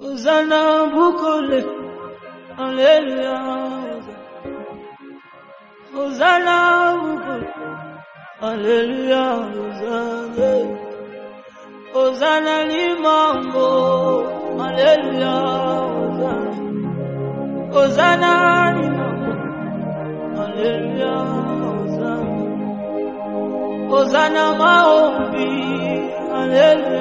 Hosanna bukole, hallelujah. Hosanna bukole, hallelujah. Hosanna, Hosanna limango, hallelujah. Hosanna limango, hallelujah. Hosanna maombi, hallelujah.